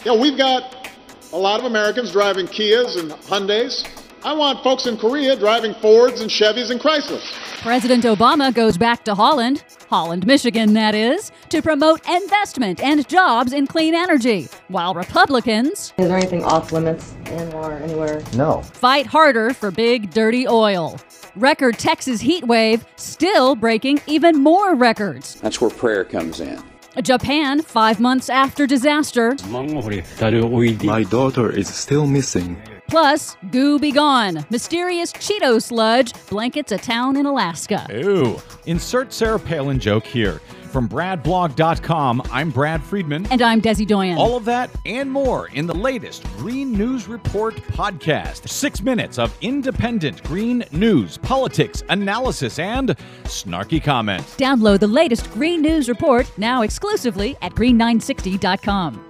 We've got a lot of Americans driving Kias and Hyundais. I want folks in Korea driving Fords and Chevys and Chryslers. President Obama goes back to Holland, Michigan, that is, to promote investment and jobs in clean energy, while Republicans... Is there anything off limits in or anywhere? No. ...fight harder for big, dirty oil. Record Texas heat wave still breaking even more records. That's where prayer comes in. Japan, 5 months after disaster. My daughter is still missing. Plus, goo be gone. Mysterious Cheeto sludge blankets a town in Alaska. Ooh. Insert Sarah Palin joke here. From BradBlog.com, I'm Brad Friedman. And I'm Desi Doyen. All of that and more in the latest Green News Report podcast. 6 minutes of independent green news, politics, analysis, and snarky comments. Download the latest Green News Report now exclusively at green960.com.